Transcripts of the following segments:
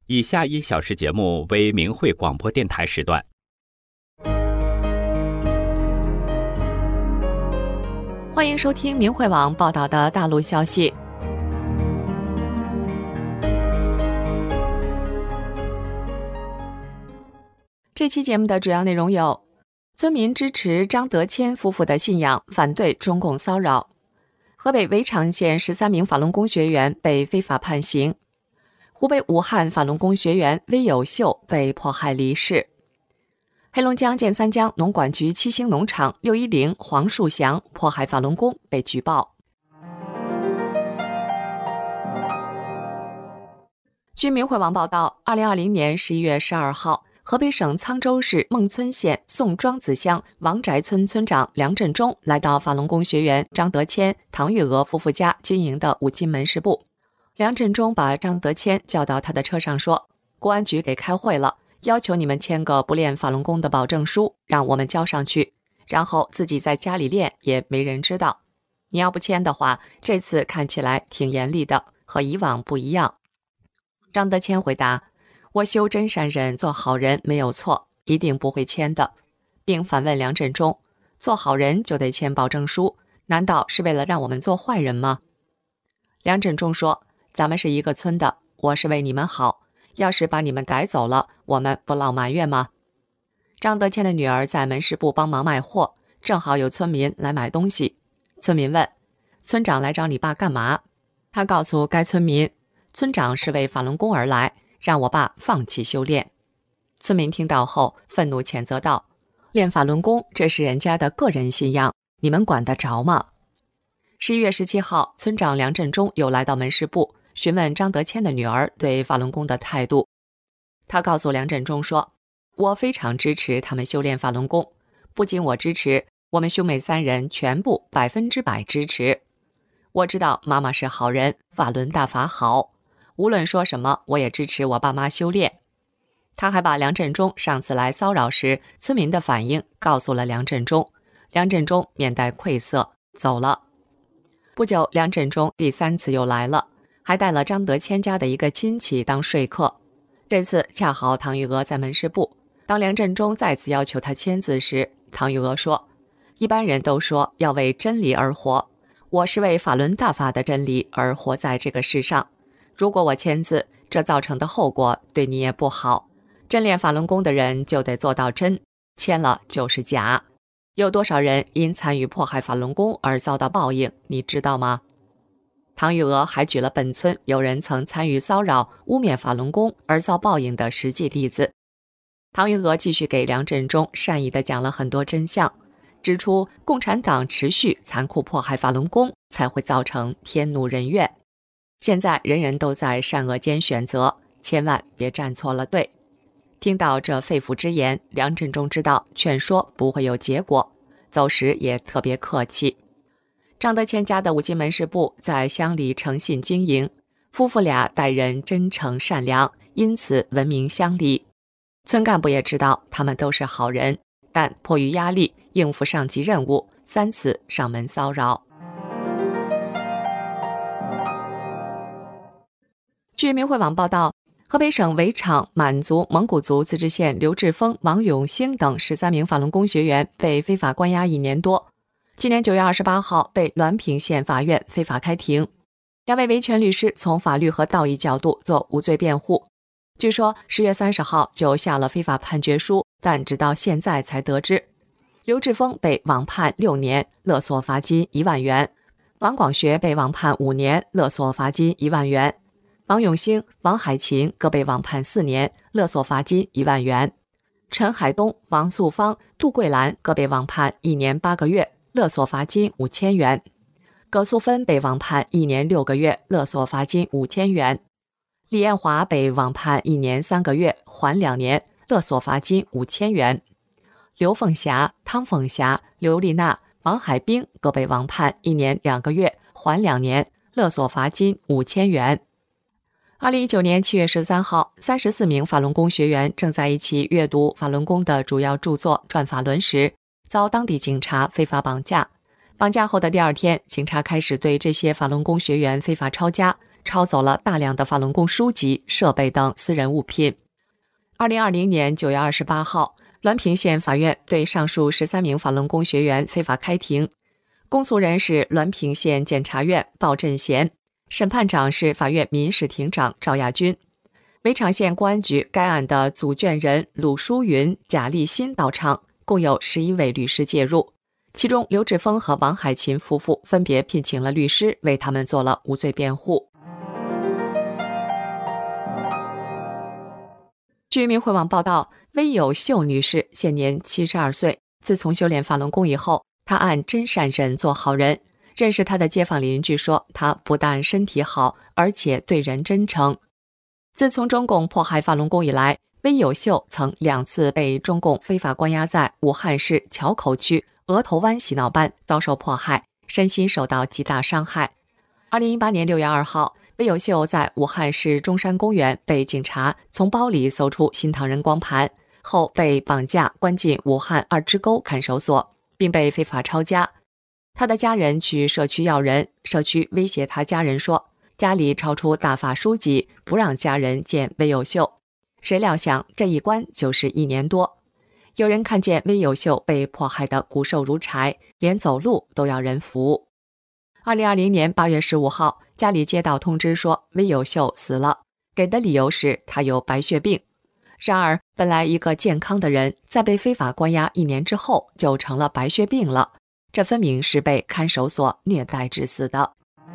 以下1小时节目为明慧广播电台时段。 欢迎收听明慧网报道的大陆消息。这期节目的主要内容有：村民支持张德谦夫妇的信仰，反对中共骚扰；河北违常县13名法轮功学员被非法判刑；湖北武汉法轮功学员魏有秀被迫害离世；黑龙江建三江农管局7星农场610黄树祥迫害法轮功被举报。据明慧网报道，2020年11月12号，河北省沧州市孟村县宋庄子乡王宅村村长梁振中来到法轮功学员张德谦、唐玉娥夫妇家经营的五金门市部。梁振中把张德谦叫到他的车上说，公安局给开会了，要求你们签个不练法轮功的保证书，让我们交上去，然后自己在家里练也没人知道。你要不签的话，这次看起来挺严厉的，和以往不一样。张德谦回答，我修真善忍做好人没有错，一定不会签的，并反问梁振中，做好人就得签保证书，难道是为了让我们做坏人吗？梁振中说，咱们是一个村的，我是为你们好，要是把你们逮走了，我们不老埋怨吗？张德谦的女儿在门市部帮忙卖货，正好有村民来买东西。村民问，村长来找你爸干嘛？他告诉该村民，村长是为法轮功而来，让我爸放弃修炼。村民听到后愤怒谴责道，练法轮功这是人家的个人信仰，你们管得着吗？11月17号，村长梁振中又来到门市部，询问张德谦的女儿对法轮功的态度。他告诉梁振中说，我非常支持他们修炼法轮功，不仅我支持，我们兄妹3人全部100%支持。我知道妈妈是好人，法轮大法好，无论说什么，我也支持我爸妈修炼。他还把梁振中上次来骚扰时村民的反应告诉了梁振中，梁振中面带愧色走了。不久，梁振中第3次又来了，还带了张德谦家的一个亲戚当说客。这次恰好唐玉娥在门市部，当梁振中再次要求他签字时，唐玉娥说，一般人都说要为真理而活，我是为法轮大法的真理而活在这个世上，如果我签字，这造成的后果对你也不好。真练法轮功的人就得做到真，签了就是假。有多少人因参与迫害法轮功而遭到报应，你知道吗？唐玉娥还举了本村有人曾参与骚扰、污蔑法轮功而遭报应的实际例子。唐玉娥继续给梁振中善意地讲了很多真相，指出共产党持续残酷迫害法轮功，才会造成天怒人怨。现在人人都在善恶间选择，千万别站错了队。听到这肺腑之言，梁振中知道劝说不会有结果，走时也特别客气。张德谦家的五金门市部在乡里诚信经营，夫妇俩待人真诚善良，因此闻名乡里。村干部也知道他们都是好人，但迫于压力应付上级任务，3次上门骚扰。据明慧网报道，河北省围场满族蒙古族自治县刘志峰、王永兴等13名法轮功学员被非法关押1年多，今年9月28号被滦平县法院非法开庭。2位维权律师从法律和道义角度做无罪辩护。据说10月30号就下了非法判决书，但直到现在才得知。刘志峰被网判6年，勒索罚金1万元；王广学被网判5年，勒索罚金1万元；王永兴、王海琴各被网判4年，勒索罚金1万元；陈海东、王素芳、杜桂兰各被网判1年8个月，勒索罚金5000元；葛素芬被网判1年6个月，勒索罚金5000元；李艳华被网判1年3个月，缓2年，勒索罚金5000元；刘凤霞、汤凤霞、刘丽娜、王海冰各被网判1年2个月，缓2年，勒索罚金5000元。2019年7月13号，34名法轮功学员正在一起阅读法轮功的主要著作《转法轮》时，遭当地警察非法绑架。绑架后的第2天，警察开始对这些法轮功学员非法抄家， 抄走了大量的法轮功书籍、设备等私人物品。2020年9月28号，滦平县法院对上述13名法轮功学员非法开庭，公诉人是滦平县检察院鲍振贤，审判长是法院民事庭长赵亚军。围场县公安局该案的组卷人鲁淑云、贾立新到场，共有11位律师介入，其中刘志峰和王海琴夫妇分别聘请了律师为他们做了无罪辩护。据明慧网报道，魏有秀女士现年72岁，自从修炼法轮功以后，她按真善忍做好人。认识她的街坊邻居说，她不但身体好，而且对人真诚。自从中共迫害法轮功以来，魏有秀曾2次被中共非法关押在武汉市硚口区额头湾洗脑班，遭受迫害，身心受到极大伤害。2018年6月2号，魏有秀在武汉市中山公园被警察从包里搜出新唐人光盘，后被绑架关进武汉2支沟看守所，并被非法抄家。他的家人去社区要人，社区威胁他家人说，家里抄出大法书籍，不让家人见魏有秀。谁料想这一关就是1年多。有人看见魏有秀被迫害得骨瘦如柴，连走路都要人扶。2020年8月15号，家里接到通知说魏有秀死了，给的理由是他有白血病。然而，本来一个健康的人，在被非法关押1年之后，就成了白血病了。这分明是被看守所虐待致死的。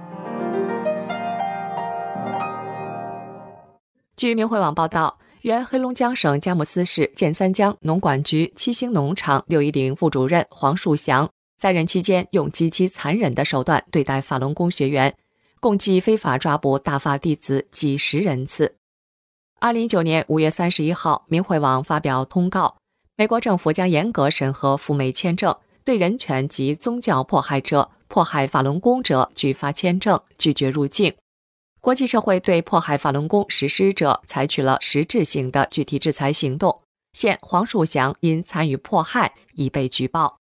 据明慧网报道，原黑龙江省佳木斯市建三江农管局七星农场610副主任黄树祥，在任期间用极其残忍的手段对待法轮功学员，共计非法抓捕大法弟子几十人次。2019年5月31号，明慧网发表通告，美国政府将严格审核赴美签证，对人权及宗教迫害者、迫害法轮功者拒发签证，拒绝入境。国际社会对迫害法轮功实施者采取了实质性的具体制裁行动。现黄树祥因参与迫害已被举报。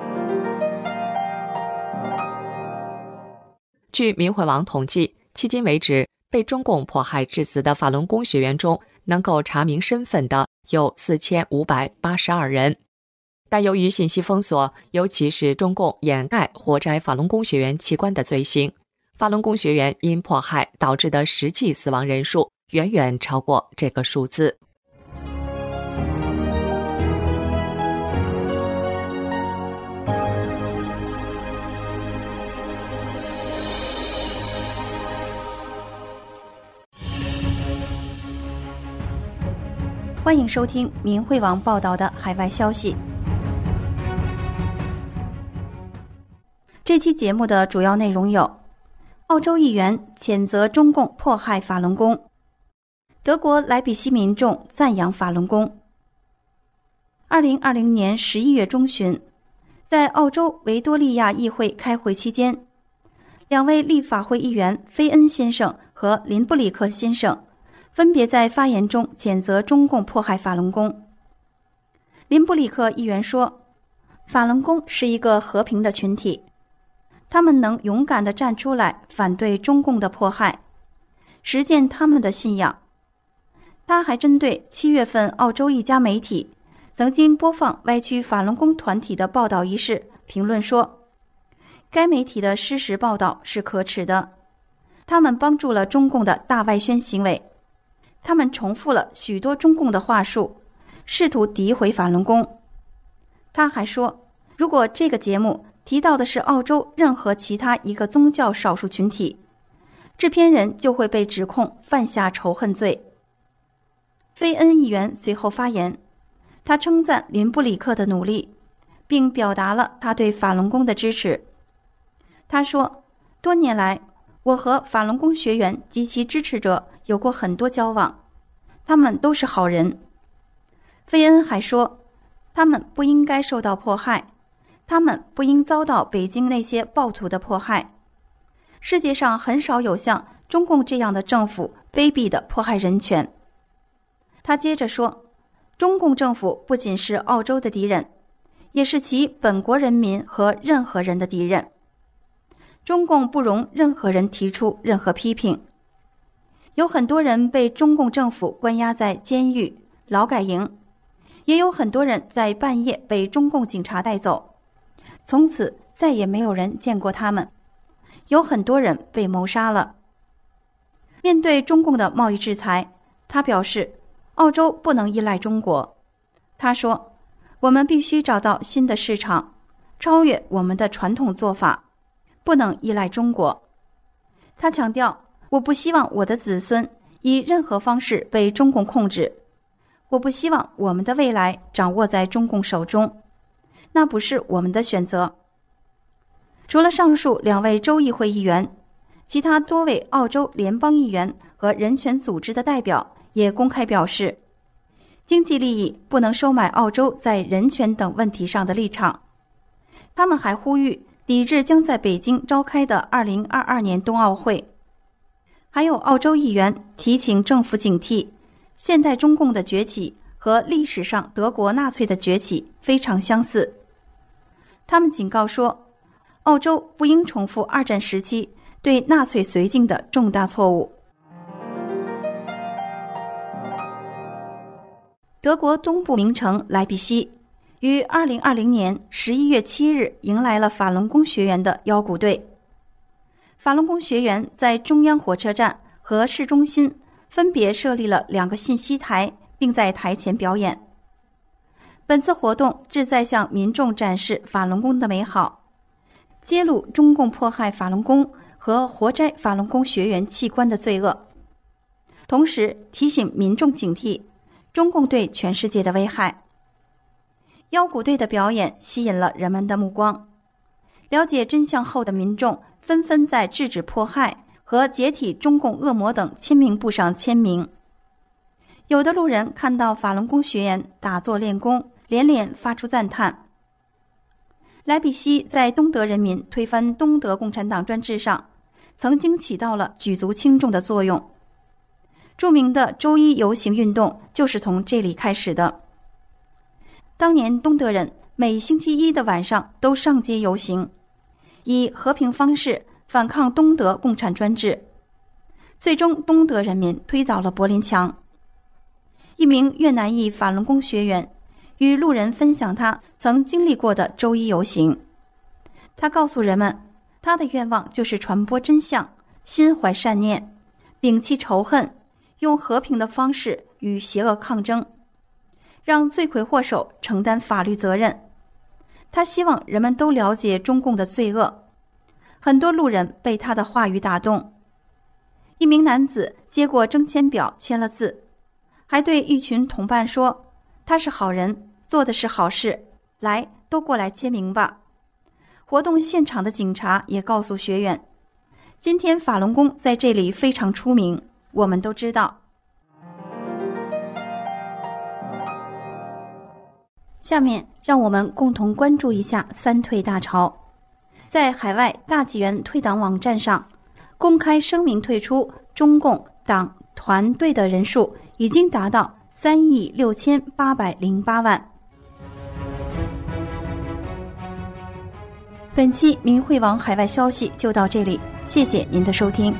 据明慧网统计，迄今为止，被中共迫害致死的法轮功学员中，能够查明身份的有4582人。但由于信息封锁，尤其是中共掩盖活摘法轮功学员器官的罪行，法轮功学员因迫害导致的实际死亡人数远远超过这个数字。 欢迎收听明慧网报道的海外消息。这期节目的主要内容有：澳洲议员谴责中共迫害法轮功，德国莱比锡民众赞扬法轮功。2020年11月中旬，在澳洲维多利亚议会开会期间，2位立法会议员菲恩先生和林布里克先生分别在发言中谴责中共迫害法轮功。林布里克议员说，法轮功是一个和平的群体，他们能勇敢地站出来反对中共的迫害，实践他们的信仰。他还针对7月份澳洲一家媒体曾经播放歪曲法轮功团体的报道一事评论说，该媒体的失实报道是可耻的，他们帮助了中共的大外宣行为，他们重复了许多中共的话术，试图诋毁法轮功。他还说，如果这个节目提到的是澳洲任何其他一个宗教少数群体，制片人就会被指控犯下仇恨罪。菲恩议员随后发言，他称赞林布里克的努力，并表达了他对法轮功的支持。他说，多年来，我和法轮功学员及其支持者有过很多交往，他们都是好人。菲恩还说，他们不应该受到迫害，他们不应遭到北京那些暴徒的迫害。世界上很少有像中共这样的政府卑鄙地迫害人权。他接着说，中共政府不仅是澳洲的敌人，也是其本国人民和任何人的敌人。中共不容任何人提出任何批评， 有很多人被中共政府关押在监狱、劳改营，也有很多人在半夜被中共警察带走，从此再也没有人见过他们。有很多人被谋杀了。面对中共的贸易制裁，他表示，澳洲不能依赖中国。他说，我们必须找到新的市场，超越我们的传统做法，不能依赖中国。他强调，我不希望我的子孙以任何方式被中共控制，我不希望我们的未来掌握在中共手中，那不是我们的选择。除了上述2位州议会议员，其他多位澳洲联邦议员和人权组织的代表也公开表示，经济利益不能收买澳洲在人权等问题上的立场。他们还呼吁抵制将在北京召开的2022年冬奥会。还有澳洲议员提醒政府警惕，现代中共的崛起和历史上德国纳粹的崛起非常相似。他们警告说，澳洲不应重复2战时期对纳粹绥靖的重大错误。德国东部名城莱比锡于2020年11月7日迎来了法轮功学员的腰鼓队。法轮功学员在中央火车站和市中心分别设立了2个信息台，并在台前表演。本次活动旨在向民众展示法轮功的美好，揭露中共迫害法轮功和活摘法轮功学员器官的罪恶，同时提醒民众警惕中共对全世界的危害。腰鼓队的表演吸引了人们的目光，了解真相后的民众纷纷在制止迫害和解体中共恶魔等签名簿上签名。有的路人看到法轮功学员打坐练功，连连发出赞叹。莱比锡在东德人民推翻东德共产党专制上曾经起到了举足轻重的作用。著名的周一游行运动就是从这里开始的。当年东德人每星期一的晚上都上街游行，以和平方式反抗东德共产专制。最终东德人民推倒了柏林墙。一名越南裔法轮功学员与路人分享他曾经历过的周一游行。他告诉人们，他的愿望就是传播真相，心怀善念，摒弃仇恨，用和平的方式与邪恶抗争，让罪魁祸首承担法律责任。他希望人们都了解中共的罪恶。很多路人被他的话语打动。一名男子接过征签表签了字，还对一群同伴说，他是好人，做的是好事，来，都过来签名吧。活动现场的警察也告诉学员，今天法轮功在这里非常出名，我们都知道。下面让我们共同关注一下三退大潮。在海外大纪元退党网站上公开声明退出中共党团队的人数已经达到3.6808亿。本期民汇网海外消息就到这里，谢谢您的收听。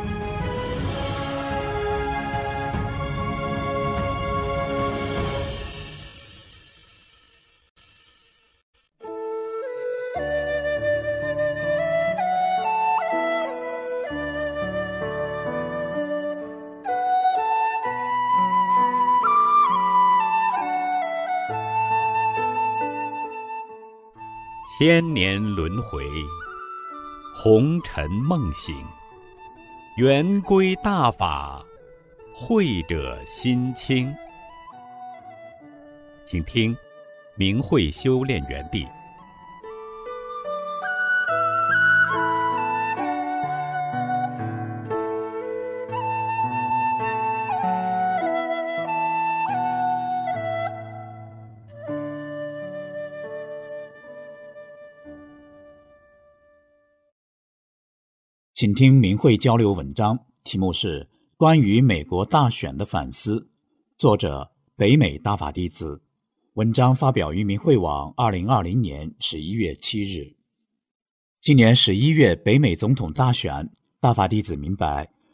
千年轮回，红尘梦醒，圆规大法，慧者心清。请听明慧修炼园地。 请听明慧交流文章，题目是关于美国大选的反思，作者北美大法弟子。文章发表于明慧网2020年11月7日。今年11月北美总统大选，大法弟子明白，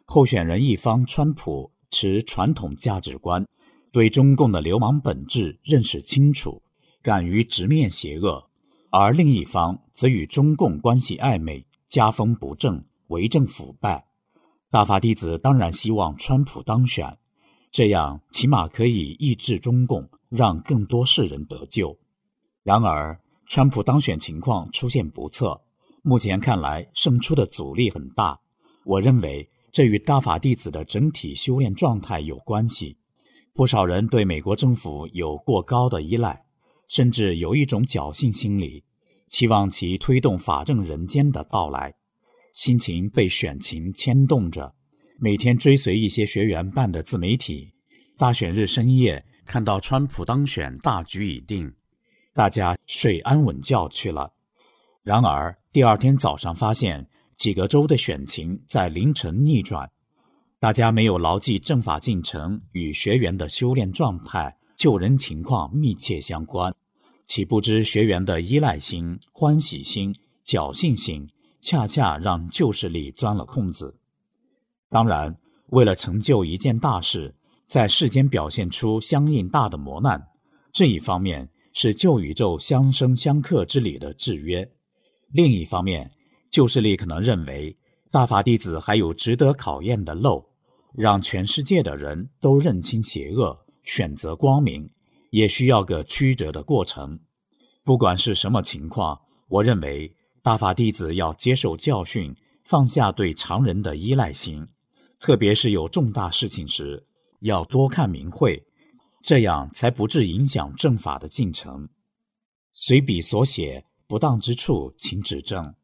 候选人一方川普持传统价值观，对中共的流氓本质认识清楚，敢于直面邪恶，而另一方则与中共关系暧昧，家风不正，为政腐败。大法弟子当然希望川普当选，这样起码可以抑制中共，让更多世人得救。然而川普当选情况出现不测，目前看来胜出的阻力很大。我认为这与大法弟子的整体修炼状态有关系。不少人对美国政府有过高的依赖，甚至有一种侥幸心理，期望其推动法正人间的到来，心情被选情牵动着，每天追随一些学员办的自媒体。大选日深夜看到川普当选大局已定，大家睡安稳觉去了。然而第二天早上发现几个州的选情在凌晨逆转，大家没有牢记政法进程与学员的修炼状态、救人情况密切相关，岂不知学员的依赖心、欢喜心、侥幸心恰恰让旧势力钻了空子。当然，为了成就一件大事，在世间表现出相应大的磨难，这一方面是旧宇宙相生相克之理的制约，另一方面旧势力可能认为大法弟子还有值得考验的漏，让全世界的人都认清邪恶，选择光明，也需要个曲折的过程。不管是什么情况，我认为大法弟子要接受教训，放下对常人的依赖心，特别是有重大事情时，要多看明慧，这样才不致影响正法的进程。随笔所写，不当之处请指正。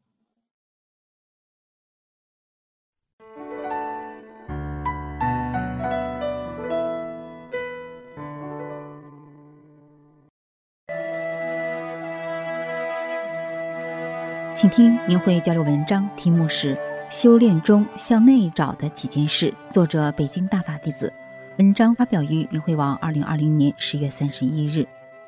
请听明慧交流文章，题目是修炼中向内找的几件事，作者北京大法弟子。文章发表于明慧网2020年10月31日。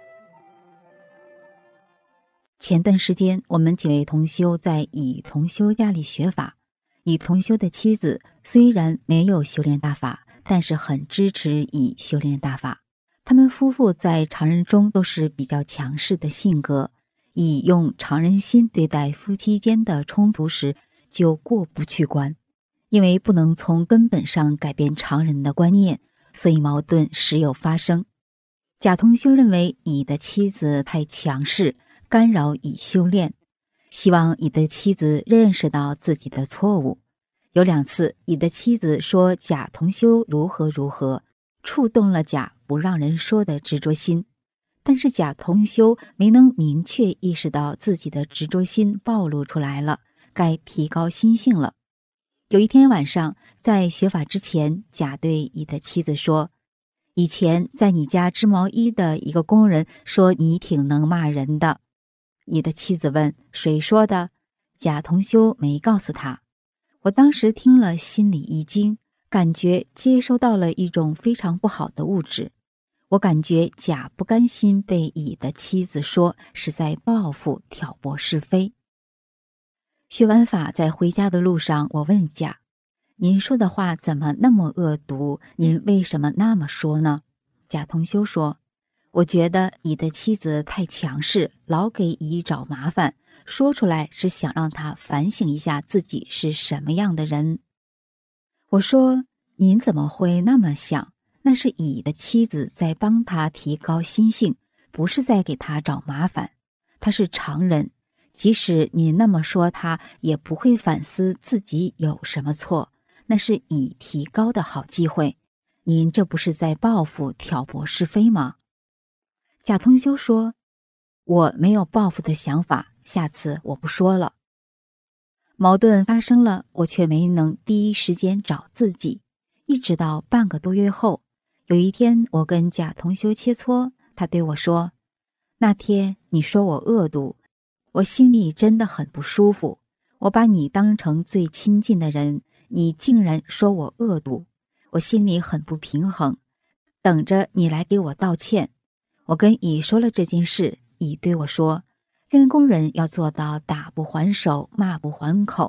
前段时间，我们几位同修在乙同修家里学法。乙同修的妻子虽然没有修炼大法，但是很支持乙修炼大法。他们夫妇在常人中都是比较强势的性格，乙用常人心对待夫妻间的冲突时就过不去关，因为不能从根本上改变常人的观念，所以矛盾时有发生。甲同修认为乙的妻子太强势，干扰乙修炼，希望乙的妻子认识到自己的错误。有2次，乙的妻子说甲同修如何如何，触动了甲不让人说的执着心，但是甲同修没能明确意识到自己的执着心暴露出来了，该提高心性了。有一天晚上，在学法之前，甲对乙的妻子说，以前在你家织毛衣的一个工人说你挺能骂人的。乙的妻子问，谁说的？甲同修没告诉他。我当时听了心里一惊，感觉接收到了一种非常不好的物质。我感觉甲不甘心被乙的妻子说是在报复挑拨是非。学完法在回家的路上，我问甲，您说的话怎么那么恶毒？您为什么那么说呢？甲同修说，我觉得乙的妻子太强势，老给乙找麻烦，说出来是想让他反省一下自己是什么样的人。我说，您怎么会那么想？那是乙的妻子在帮他提高心性，不是在给他找麻烦。他是常人，即使你那么说他，也不会反思自己有什么错，那是乙提高的好机会。您这不是在报复挑拨是非吗？甲同修说，我没有报复的想法，下次我不说了。矛盾发生了，我却没能第一时间找自己，一直到半个多月后，有一天我跟甲同修切磋，他对我说，那天你说我恶毒，我心里真的很不舒服，我把你当成最亲近的人，你竟然说我恶毒，我心里很不平衡，等着你来给我道歉。我跟乙说了这件事，乙对我说，练功人要做到打不还手，骂不还口，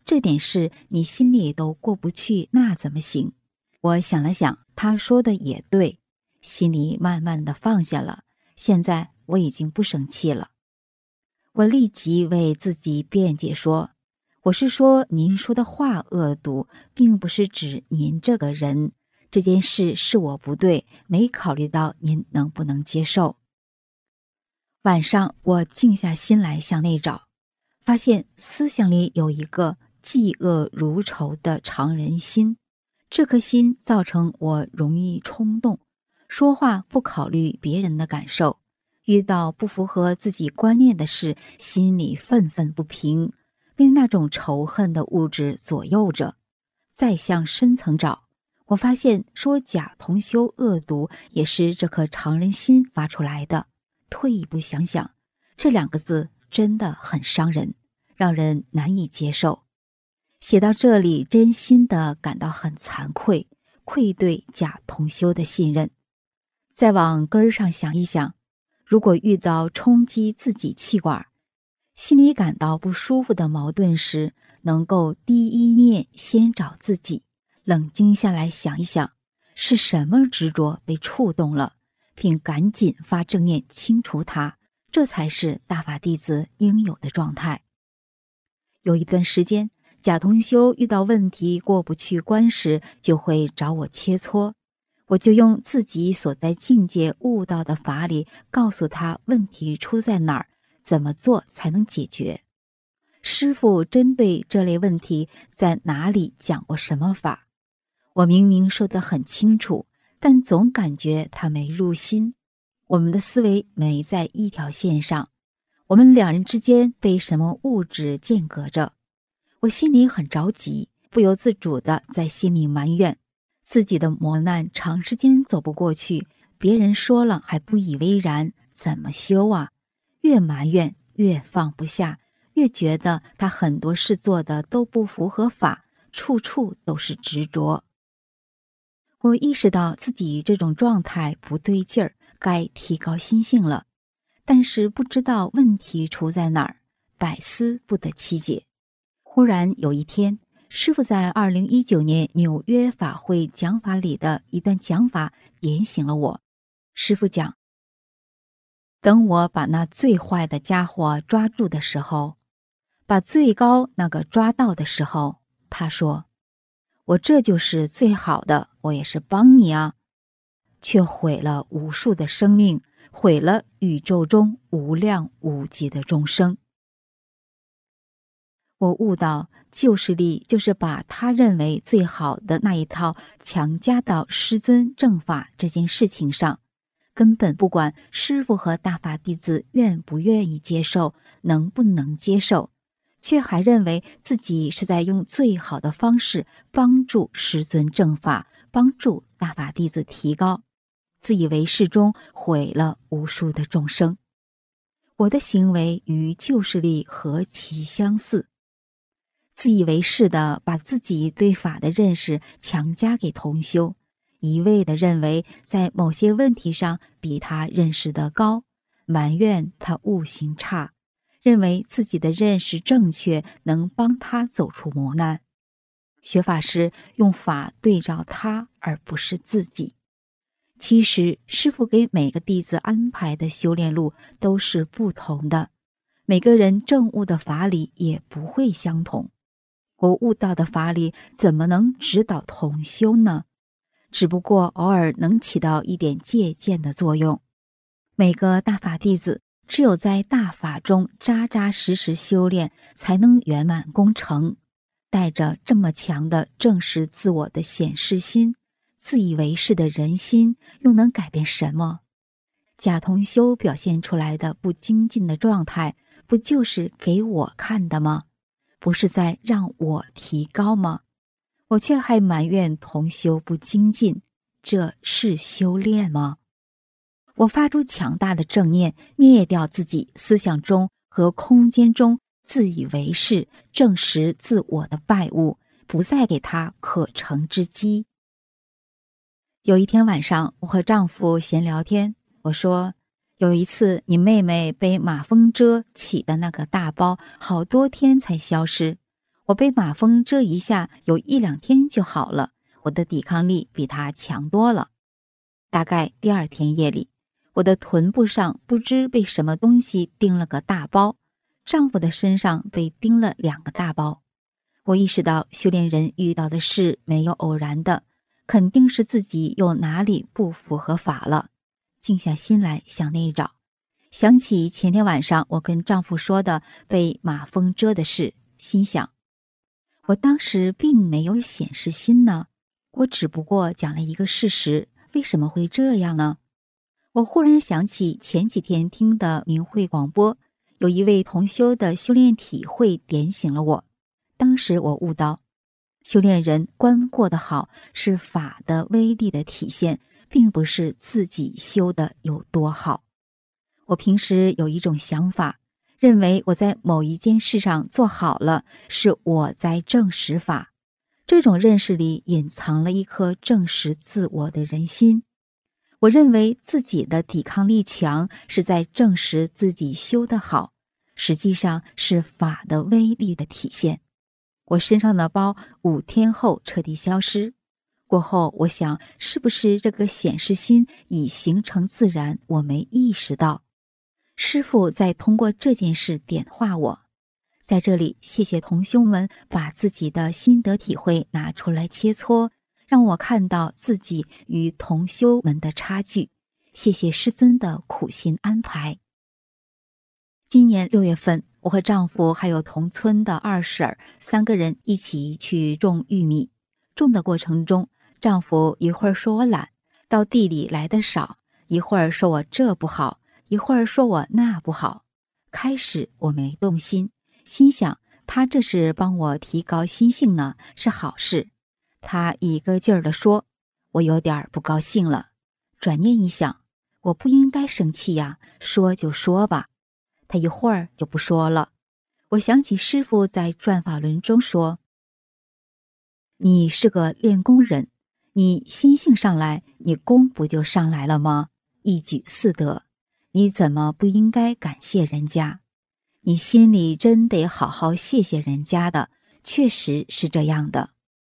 这点事你心里都过不去，那怎么行？我想了想，他说的也对，心里慢慢的放下了。现在我已经不生气了。我立即为自己辩解说，我是说您说的话恶毒，并不是指您这个人。这件事是我不对，没考虑到您能不能接受。晚上我静下心来向内找，发现思想里有一个嫉恶如仇的常人心，这颗心造成我容易冲动，说话不考虑别人的感受，遇到不符合自己观念的事，心里愤愤不平，被那种仇恨的物质左右着。再向深层找，我发现说贾同修恶毒也是这颗常人心发出来的。退一步想想，这2个字真的很伤人，让人难以接受。写到这里，真心的感到很惭愧，愧对贾同修的信任。再往根儿上想一想，如果遇到冲击自己气管，心里感到不舒服的矛盾时，能够第一念先找自己，冷静下来想一想，是什么执着被触动了，并赶紧发正念清除它，这才是大法弟子应有的状态。有一段时间，贾同修遇到问题过不去关时，就会找我切磋，我就用自己所在境界悟到的法理，告诉他问题出在哪儿，怎么做才能解决。师父针对这类问题在哪里讲过什么法？我明明说得很清楚，但总感觉他没入心，我们的思维没在一条线上，我们2人之间被什么物质间隔着。我心里很着急，不由自主地在心里埋怨，自己的磨难长时间走不过去，别人说了还不以为然，怎么修啊？越埋怨越放不下，越觉得他很多事做的都不符合法，处处都是执着。我意识到自己这种状态不对劲儿，该提高心性了，但是不知道问题出在哪儿，百思不得其解。忽然有一天，师父在2019年纽约法会讲法里的一段讲法点醒了我。师父讲，等我把那最坏的家伙抓住的时候，把最高那个抓到的时候，他说，我这就是最好的，我也是帮你啊，却毁了无数的生命，毁了宇宙中无量无际的众生。我悟到，救世力就是把他认为最好的那一套强加到师尊正法这件事情上，根本不管师父和大法弟子愿不愿意接受，能不能接受，却还认为自己是在用最好的方式帮助师尊正法，帮助大法弟子提高，自以为是中毁了无数的众生。我的行为与救世力何其相似，自以为是的把自己对法的认识强加给同修，一味的认为在某些问题上比他认识的高，埋怨他悟行差，认为自己的认识正确，能帮他走出磨难。学法时用法对照他，而不是自己。其实师父给每个弟子安排的修炼路都是不同的，每个人证悟的法理也不会相同。我悟到的法理怎么能指导同修呢？只不过偶尔能起到一点借鉴的作用。每个大法弟子只有在大法中扎扎实实修炼，才能圆满功成。带着这么强的正视自我的显示心，自以为是的人心，又能改变什么？贾同修表现出来的不精进的状态，不就是给我看的吗？不是在让我提高吗？我却还埋怨同修不精进，这是修炼吗？我发出强大的正念，灭掉自己思想中和空间中自以为是、证实自我的败物，不再给他可乘之机。有一天晚上，我和丈夫闲聊天，我说，有一次你妹妹被马蜂蛰起的那个大包，好多天才消失。 我被马蜂蛰一下，有1-2天就好了，我的抵抗力比它强多了。大概第2天夜里，我的臀部上不知被什么东西叮了个大包，丈夫的身上被叮了2个大包。我意识到修炼人遇到的事没有偶然的，肯定是自己又哪里不符合法了。静下心来向内找，想起前天晚上我跟丈夫说的被马蜂蛰的事，心想，我当时并没有显示心呢，我只不过讲了一个事实，为什么会这样呢？我忽然想起前几天听的明慧广播，有一位同修的修炼体会点醒了我。当时我悟到，修炼人观过得好是法的威力的体现，并不是自己修的有多好。我平时有一种想法，认为我在某一件事上做好了，是我在证实法。这种认识里隐藏了一颗证实自我的人心。我认为自己的抵抗力强，是在证实自己修得好，实际上是法的威力的体现。我身上的包5天后彻底消失。过后我想，是不是这个显示心已形成自然，我没意识到。师父在通过这件事点化我。在这里谢谢同修们把自己的心得体会拿出来切磋，让我看到自己与同修们的差距。谢谢师尊的苦心安排。今年6月份，我和丈夫还有同村的二婶儿3个人一起去种玉米。种的过程中，丈夫一会儿说我懒，到地里来的少，一会儿说我这不好，一会儿说我那不好。开始我没动心，心想他这是帮我提高心性呢，是好事。他一个劲儿地说，我有点不高兴了。转念一想，我不应该生气呀，说就说吧。他一会儿就不说了。我想起师父在转法轮中说，你是个练功人，你心性上来，你功不就上来了吗？一举4得，你怎么不应该感谢人家？你心里真得好好谢谢人家的，确实是这样的。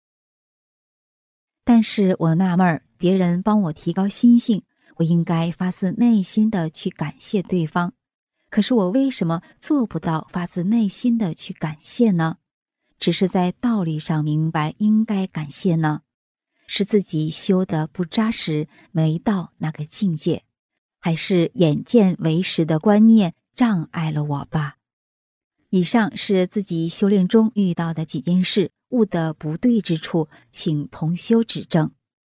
但是我纳闷，别人帮我提高心性，我应该发自内心的去感谢对方。可是我为什么做不到发自内心的去感谢呢？只是在道理上明白应该感谢呢？是自己修得不扎实，没到那个境界，还是眼见为实的观念障碍了我吧？以上是自己修炼中遇到的几件事，悟得不对之处，请同修指正。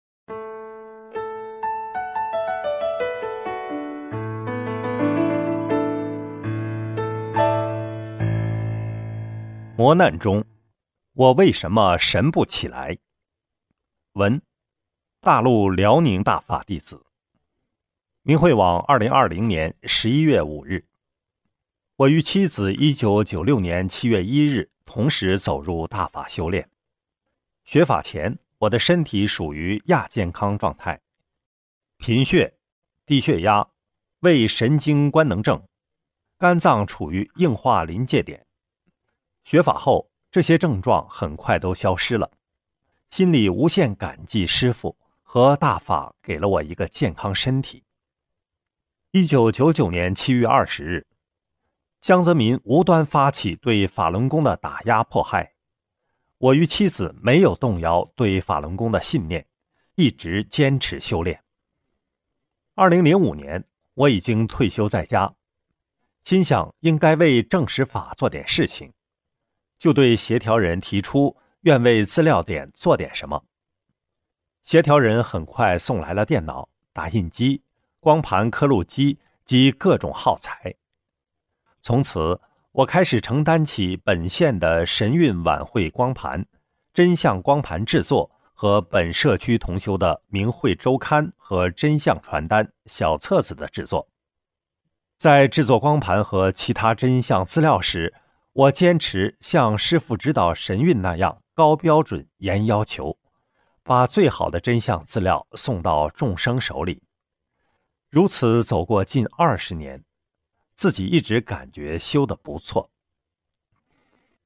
磨难中，我为什么神不起来？文，大陆辽宁大法弟子，明慧网2020年11月5日。我与妻子1996年7月1日同时走入大法修炼。学法前，我的身体属于亚健康状态，贫血、低血压、胃神经官能症，肝脏处于硬化临界点。学法后，这些症状很快都消失了，心里无限感激师父和大法给了我一个健康身体。1999年7月20日，江泽民无端发起对法轮功的打压迫害，我与妻子没有动摇对法轮功的信念，一直坚持修炼。2005年，我已经退休在家，心想应该为证实法做点事情，就对协调人提出愿为资料点做点什么。协调人很快送来了电脑、打印机、光盘刻录机及各种耗材。从此，我开始承担起本县的神韵晚会光盘、真相光盘制作和本社区同修的明慧周刊和真相传单、小册子的制作。在制作光盘和其他真相资料时，我坚持像师父指导神韵那样高标准、严要求，把最好的真相资料送到众生手里。如此走过近20年，自己一直感觉修得不错。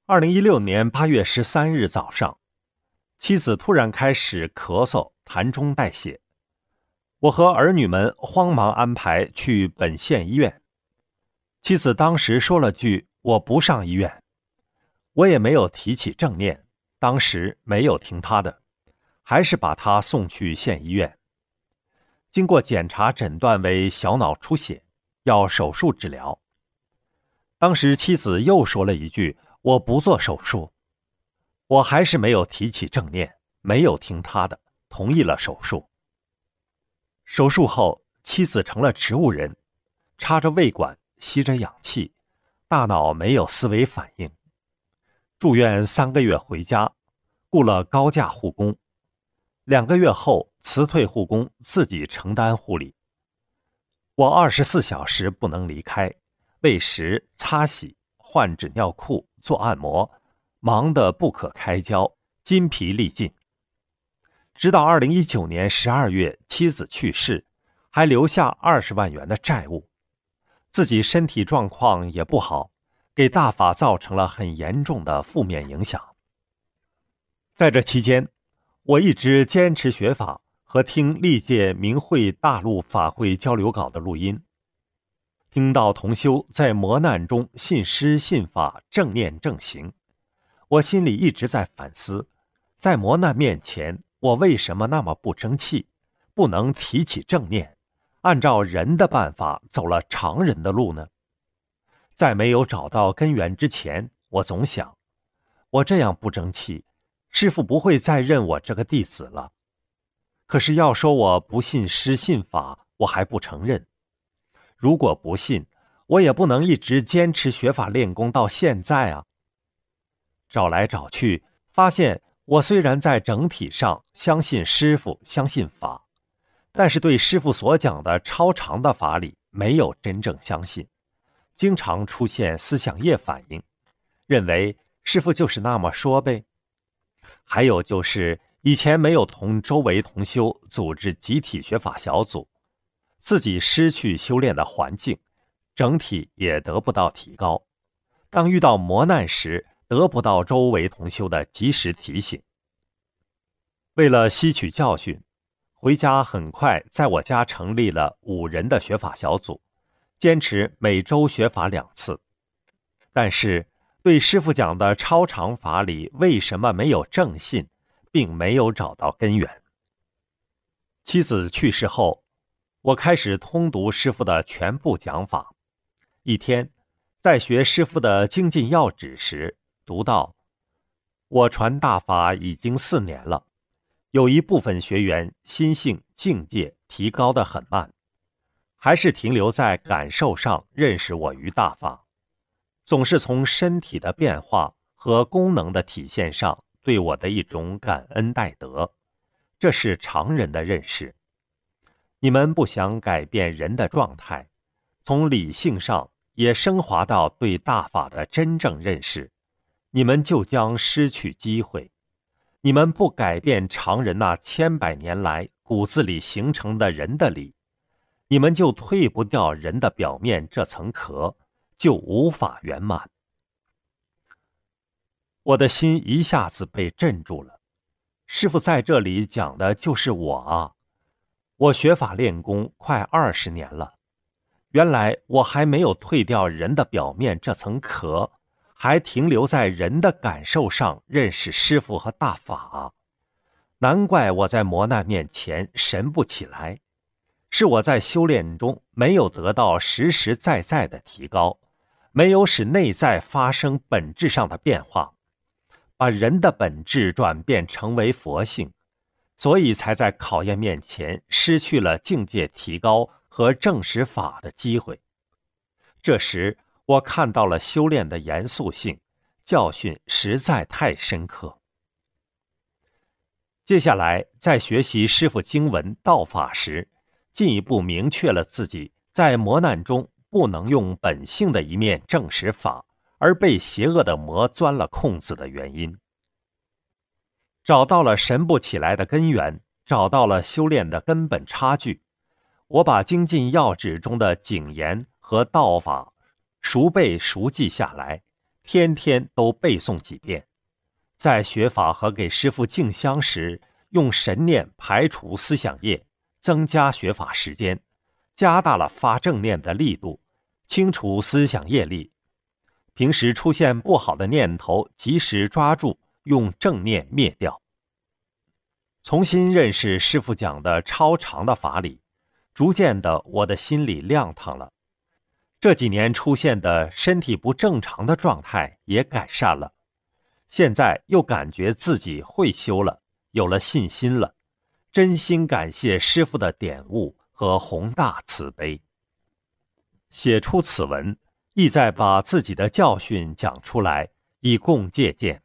2016年8月13日早上，妻子突然开始咳嗽，痰中带血。我和儿女们慌忙安排去本县医院。妻子当时说了句“我不上医院”，我也没有提起正念，当时没有听她的，还是把她送去县医院。经过检查，诊断为小脑出血，要手术治疗。当时妻子又说了一句“我不做手术”，我还是没有提起正念，没有听她的，同意了手术。手术后，妻子成了植物人，插着胃管，吸着氧气，大脑没有思维反应。住院3个月回家，雇了高价护工。2个月后，辞退护工，自己承担护理。我24小时不能离开，喂食、擦洗、换纸尿裤、做按摩，忙得不可开交，筋疲力尽。直到2019年12月，妻子去世，还留下20万元的债务，自己身体状况也不好，给大法造成了很严重的负面影响。在这期间，我一直坚持学法和听历届明慧大陆法会交流稿的录音，听到同修在磨难中信师信法，正念正行，我心里一直在反思，在磨难面前，我为什么那么不争气，不能提起正念，按照人的办法走了常人的路呢？在没有找到根源之前，我总想，我这样不争气，师父不会再认我这个弟子了。可是要说我不信师信法，我还不承认。如果不信，我也不能一直坚持学法练功到现在啊。找来找去，发现我虽然在整体上相信师父，相信法，但是对师父所讲的超常的法理没有真正相信，经常出现思想业反应，认为师父就是那么说呗。还有就是以前没有同周围同修组织集体学法小组，自己失去修炼的环境，整体也得不到提高。当遇到磨难时，得不到周围同修的及时提醒。为了吸取教训，回家很快在我家成立了5人的学法小组，坚持每周学法2次。但是对师父讲的超常法理为什么没有正信，并没有找到根源。妻子去世后，我开始通读师父的全部讲法。一天，在学师父的精进要旨时，读到：我传大法已经4年了，有一部分学员心性境界提高得很慢，还是停留在感受上认识我于大法，总是从身体的变化和功能的体现上对我的一种感恩戴德，这是常人的认识。你们不想改变人的状态，从理性上也升华到对大法的真正认识，你们就将失去机会。你们不改变常人那千百年来骨子里形成的人的理，你们就退不掉人的表面这层壳，就无法圆满。我的心一下子被镇住了。师父在这里讲的就是我啊！我学法练功快20年了，原来我还没有退掉人的表面这层壳，还停留在人的感受上认识师父和大法。难怪我在磨难面前神不起来，是我在修炼中没有得到实实在在的提高，没有使内在发生本质上的变化，把人的本质转变成为佛性，所以才在考验面前失去了境界提高和证实法的机会。这时我看到了修炼的严肃性，教训实在太深刻。接下来在学习师父经文道法时，进一步明确了自己在磨难中不能用本性的一面证实法，而被邪恶的魔钻了空子的原因。找到了神不起来的根源，找到了修炼的根本差距。我把精进要旨中的警言和道法熟背熟记下来， 天天都背诵几遍。在学法和给师父敬香时，用神念排除思想业，增加学法时间，加大了发正念的力度，清除思想业力。平时出现不好的念头，及时抓住，用正念灭掉。重新认识师父讲的超常的法理，逐渐的我的心里亮堂了。这几年出现的身体不正常的状态也改善了，现在又感觉自己会修了，有了信心了，真心感谢师父的点悟和宏大慈悲。写出此文，意在把自己的教训讲出来，以供借鉴。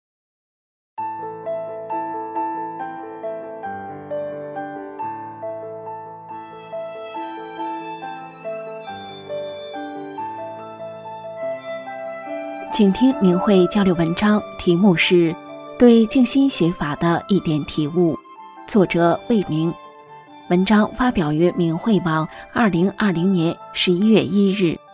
请听明慧交流文章，题目是《对静心学法的一点体悟》，作者魏明。文章发表于明慧网2020年11月1日。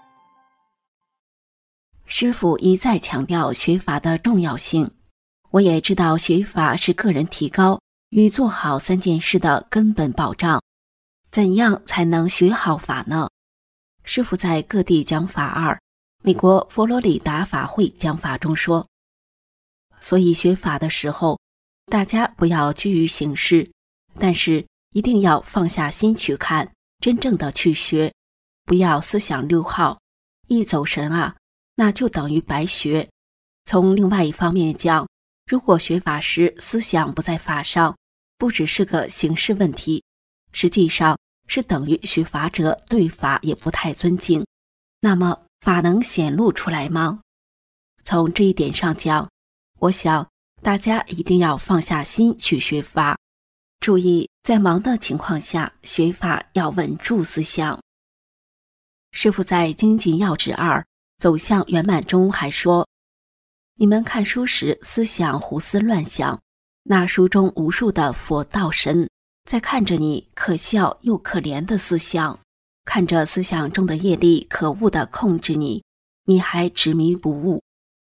师父一再强调学法的重要性，我也知道学法是个人提高与做好3件事的根本保障。怎样才能学好法呢？师父在各地讲法美国佛罗里达法会讲法中说，所以学法的时候，大家不要拘于形式，但是一定要放下心去看，真正的去学，不要思想溜号，一走神那就等于白学。从另外一方面讲，如果学法时思想不在法上，不只是个形式问题，实际上是等于学法者对法也不太尊敬，那么法能显露出来吗？从这一点上讲，我想大家一定要放下心去学法，注意在忙的情况下学法要稳住思想。师父在《精进要旨2走向圆满》中还说，你们看书时思想胡思乱想，那书中无数的佛道神在看着你可笑又可怜的思想，看着思想中的业力可恶地控制你，你还执迷不悟。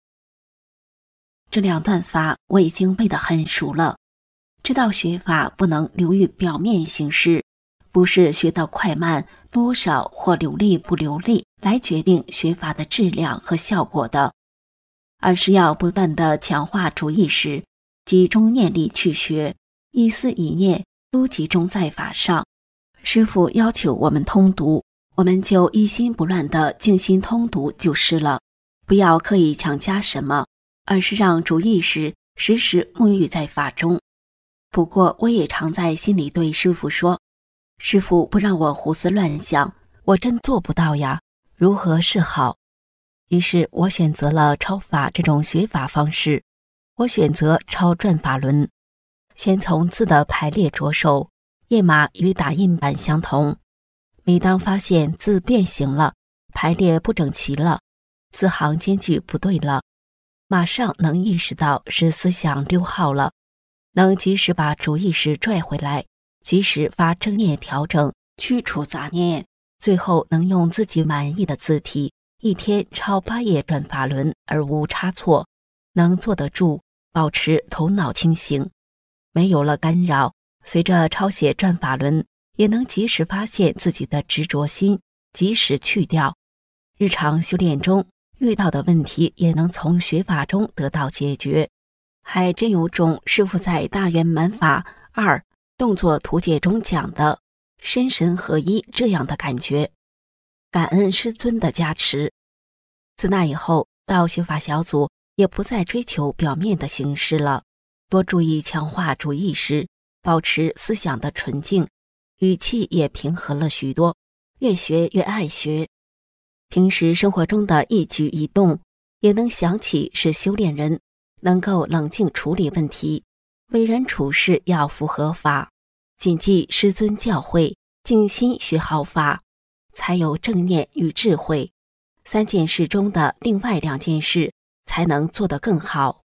这2段法我已经背得很熟了，知道学法不能流于表面形式，不是学到快慢、多少或流利不流利来决定学法的质量和效果的，而是要不断地强化主意识，集中念力去学，一思一念都集中在法上。师父要求我们通读，我们就一心不乱地静心通读就是了，不要刻意强加什么，而是让主意识时时沐浴在法中。不过我也常在心里对师父说，师父不让我胡思乱想，我真做不到呀，如何是好？于是我选择了抄法这种学法方式，我选择抄转法轮，先从字的排列着手，页码与打印版相同。每当发现字变形了，排列不整齐了，字行间距不对了，马上能意识到是思想溜号了，能及时把主意识拽回来，及时发正念调整，去除杂念，最后能用自己满意的字体，一天抄8页转法轮而无差错，能坐得住，保持头脑清醒，没有了干扰，随着抄写转法轮，也能及时发现自己的执着心，及时去掉。日常修炼中遇到的问题也能从学法中得到解决。还真有种师父在大圆满法2动作图解中讲的身神合一这样的感觉，感恩师尊的加持。自那以后，到学法小组也不再追求表面的形式了，多注意强化主意识，保持思想的纯净，语气也平和了许多，越学越爱学。平时生活中的一举一动也能想起是修炼人，能够冷静处理问题，为人处事要符合法，谨记师尊教诲，静心学好法，才有正念与智慧，3件事中的另外2件事才能做得更好。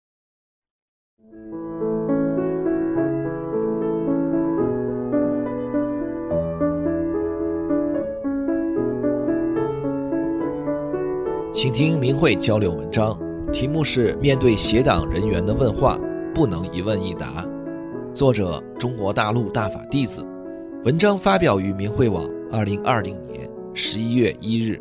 请听明慧交流文章，题目是面对邪党人员的问话，不能一问一答。作者中国大陆大法弟子，文章发表于明慧网2020年11月1日。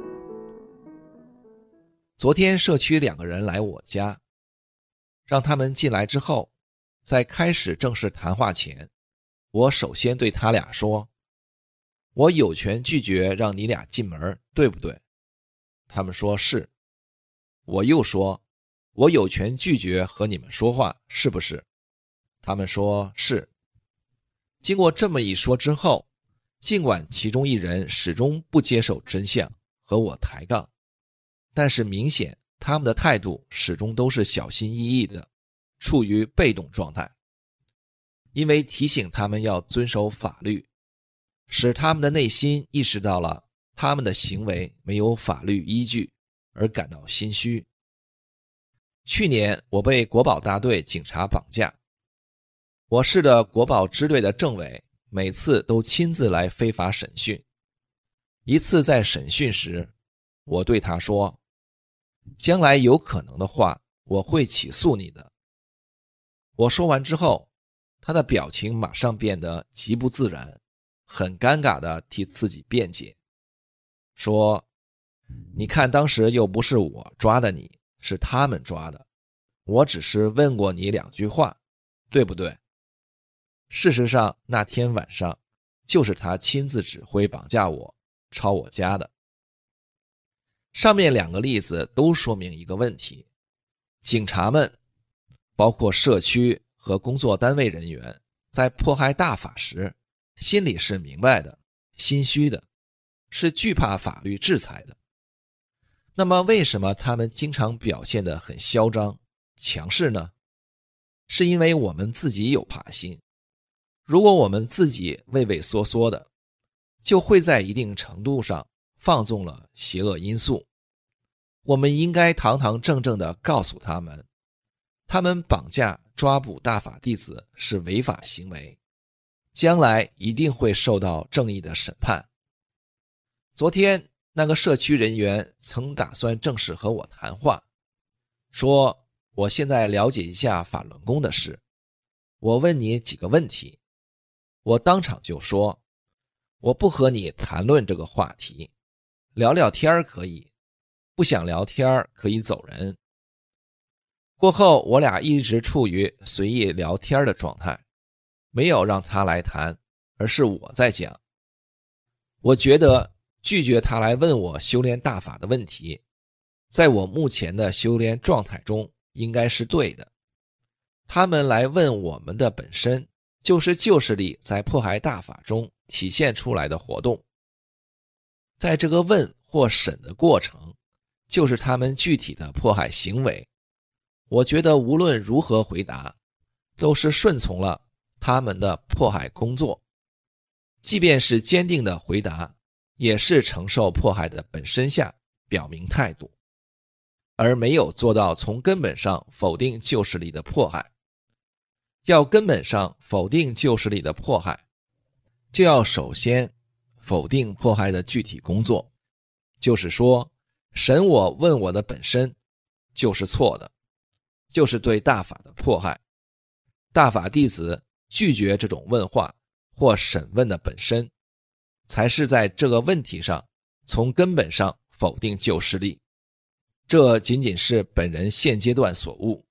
昨天社区2个人来我家，让他们进来之后，在开始正式谈话前，我首先对他俩说，我有权拒绝让你俩进门，对不对？他们说是。我又说，我有权拒绝和你们说话，是不是？他们说是。经过这么一说之后，尽管其中一人始终不接受真相和我抬杠，但是明显他们的态度始终都是小心翼翼的，处于被动状态。因为提醒他们要遵守法律，使他们的内心意识到了他们的行为没有法律依据，而感到心虚。去年我被国保大队警察绑架，我市的国保支队的政委每次都亲自来非法审讯。一次在审讯时，我对他说，将来有可能的话，我会起诉你的。我说完之后，他的表情马上变得极不自然，很尴尬地替自己辩解，说，你看当时又不是我抓的你，是他们抓的，我只是问过你2句话，对不对？事实上那天晚上就是他亲自指挥绑架我，抄我家的。上面2个例子都说明一个问题，警察们包括社区和工作单位人员在迫害大法时，心里是明白的，心虚的，是惧怕法律制裁的。那么为什么他们经常表现得很嚣张强势呢？是因为我们自己有怕心。如果我们自己畏畏缩缩的，就会在一定程度上放纵了邪恶因素。我们应该堂堂正正地告诉他们，他们绑架抓捕大法弟子是违法行为，将来一定会受到正义的审判。昨天那个社区人员曾打算正式和我谈话，说我现在了解一下法轮功的事，我问你几个问题。我当场就说，我不和你谈论这个话题，聊聊天可以，不想聊天可以走人。过后我俩一直处于随意聊天的状态，没有让他来谈，而是我在讲。我觉得拒绝他来问我修炼大法的问题，在我目前的修炼状态中应该是对的。他们来问我们的本身就是旧势力在迫害大法中体现出来的活动，在这个问或审的过程，就是他们具体的迫害行为。我觉得无论如何回答，都是顺从了他们的迫害工作，即便是坚定的回答，也是承受迫害的本身下表明态度，而没有做到从根本上否定旧势力的迫害。要根本上否定旧势力的迫害，就要首先否定迫害的具体工作，就是说，审我问我的本身就是错的，就是对大法的迫害。大法弟子拒绝这种问话或审问的本身，才是在这个问题上从根本上否定旧势力。这仅仅是本人现阶段所悟。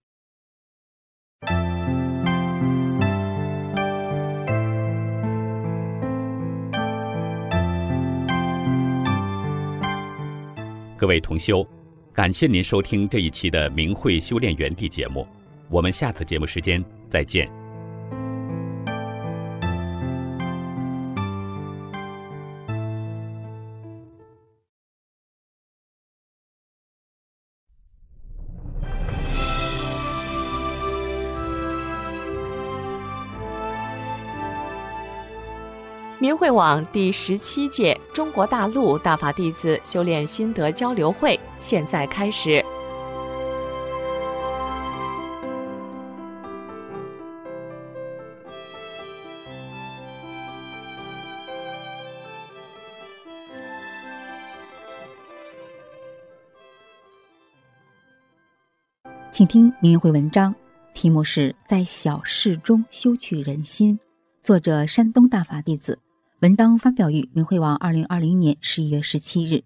各位同修，感谢您收听这一期的明慧修炼园地节目，我们下次节目时间再见。 明慧网第17届中国大陆大法弟子修炼心得交流会现在开始。 请听明慧文章，题目是在小事中修取人心，作者山东大法弟子，文章发表于明慧网2020年11月17日。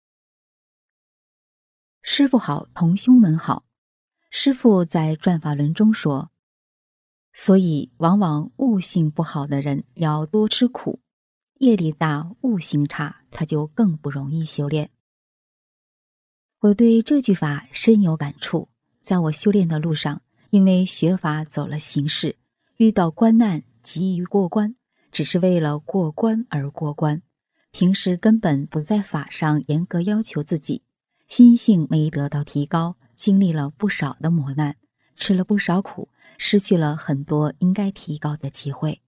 师父好，同修们好。师父在转法轮中说，所以往往悟性不好的人要多吃苦，业力大悟性差，他就更不容易修炼。我对这句法深有感触。在我修炼的路上，因为学法走了形式，遇到关难急于过关，只是为了过关而过关，平时根本不在法上严格要求自己，心性没得到提高，经历了不少的磨难，吃了不少苦，失去了很多应该提高的机会。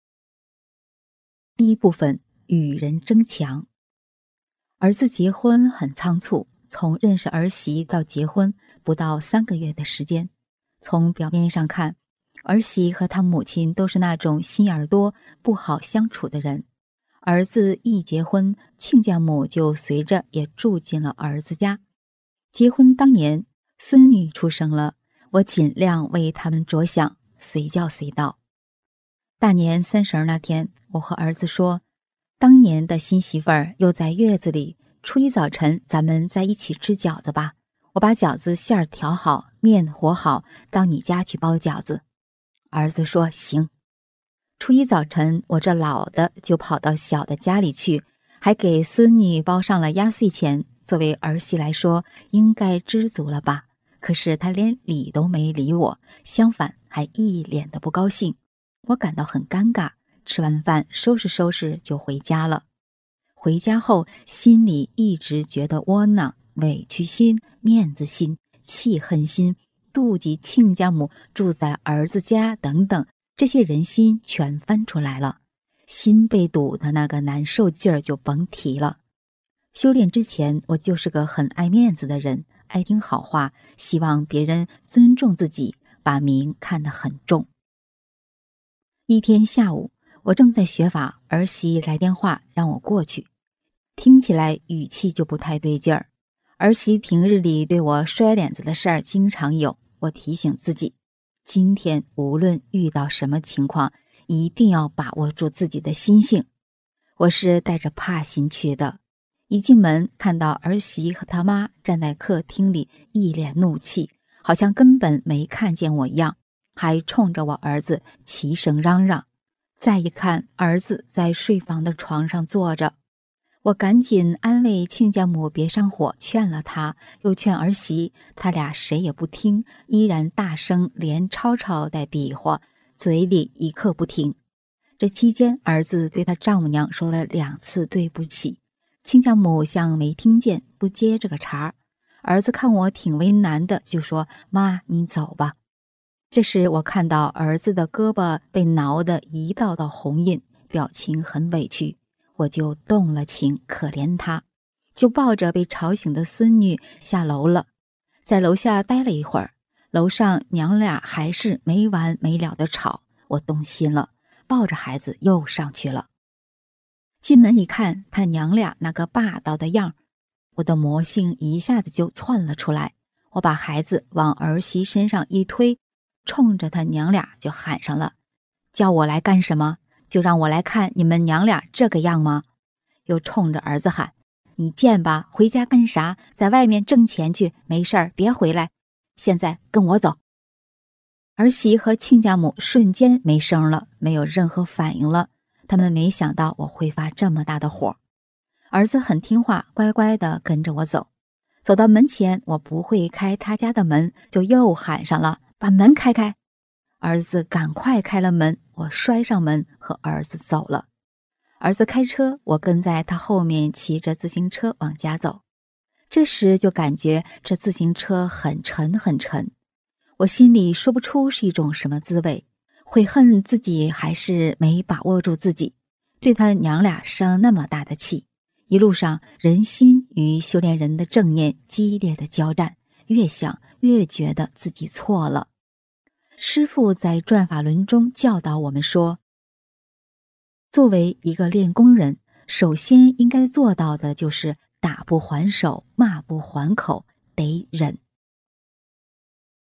第一部分，与人争强。儿子结婚很仓促，从认识儿媳到结婚不到3个月的时间。从表面上看，儿媳和她母亲都是那种心眼多、不好相处的人。儿子一结婚，亲家母就随着也住进了儿子家。结婚当年，孙女出生了，我尽量为他们着想，随叫随到。大年30那天，我和儿子说，当年的新媳妇儿又在月子里，初一早晨咱们在一起吃饺子吧，我把饺子馅儿调好，面和好，到你家去包饺子。儿子说行。初一早晨，我这老的就跑到小的家里去，还给孙女包上了压岁钱。作为儿媳来说，应该知足了吧？可是她连理都没理我，相反还一脸的不高兴。我感到很尴尬，吃完饭收拾收拾就回家了。回家后，心里一直觉得窝囊，委屈心、面子心、气恨心、妒忌亲家母住在儿子家等等，这些人心全翻出来了，心被堵的那个难受劲儿就甭提了。修炼之前，我就是个很爱面子的人，爱听好话，希望别人尊重自己，把名看得很重。一天下午，我正在学法，儿媳来电话让我过去，听起来语气就不太对劲儿。儿媳平日里对我摔脸子的事儿经常有，我提醒自己，今天无论遇到什么情况，一定要把握住自己的心性。我是带着怕心去的，一进门看到儿媳和他妈站在客厅里，一脸怒气，好像根本没看见我一样，还冲着我儿子齐声嚷嚷。再一看，儿子在睡房的床上坐着，我赶紧安慰亲家母别上火，劝了他，又劝儿媳，他俩谁也不听，依然大声连吵吵带比划，嘴里一刻不停。这期间，儿子对他丈母娘说了2次对不起，亲家母像没听见，不接这个茬。儿子看我挺为难的，就说妈，你走吧。这时我看到儿子的胳膊被挠得一道道红印，表情很委屈，我就动了情，可怜他，就抱着被吵醒的孙女下楼了。在楼下待了一会儿，楼上娘俩还是没完没了的吵，我动心了，抱着孩子又上去了。进门一看，他娘俩那个霸道的样，我的魔性一下子就窜了出来。我把孩子往儿媳身上一推，冲着他娘俩就喊上了，叫我来干什么？就让我来看你们娘俩这个样吗？又冲着儿子喊，你贱吧，回家干啥？在外面挣钱去，没事儿别回来，现在跟我走。儿媳和亲家母瞬间没声了，没有任何反应了，他们没想到我会发这么大的火。儿子很听话，乖乖地跟着我走。走到门前，我不会开他家的门，就又喊上了，把门开开。儿子赶快开了门，我摔上门和儿子走了。儿子开车，我跟在他后面骑着自行车往家走。这时就感觉这自行车很沉很沉，我心里说不出是一种什么滋味，悔恨自己还是没把握住自己，对他娘俩生那么大的气。一路上人心与修炼人的正念激烈的交战，越想越觉得自己错了。师父在转法轮中教导我们说，作为一个练功人，首先应该做到的就是打不还手，骂不还口，得忍。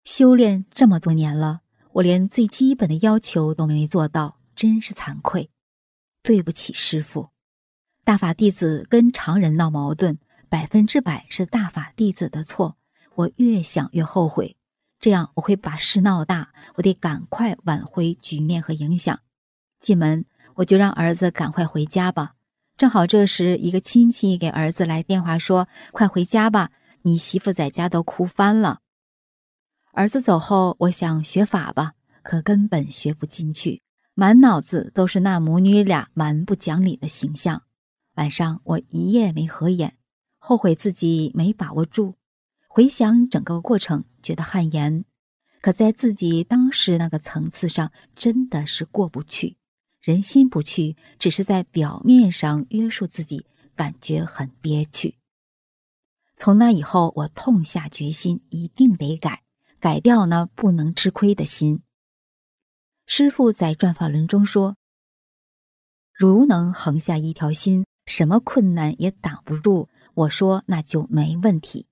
修炼这么多年了，我连最基本的要求都没做到，真是惭愧。对不起师父。大法弟子跟常人闹矛盾，100%是大法弟子的错。我越想越后悔，这样我会把事闹大，我得赶快挽回局面和影响。进门我就让儿子赶快回家吧。正好这时一个亲戚给儿子来电话说，快回家吧，你媳妇在家都哭翻了。儿子走后，我想学法吧，可根本学不进去，满脑子都是那母女俩蛮不讲理的形象。晚上我一夜没合眼，后悔自己没把握住。回想整个过程，觉得汗颜，可在自己当时那个层次上，真的是过不去。人心不去，只是在表面上约束自己，感觉很憋屈。从那以后，我痛下决心，一定得改，改掉那不能吃亏的心。师父在转法轮中说，如能横下一条心，什么困难也挡不住。我说那就没问题。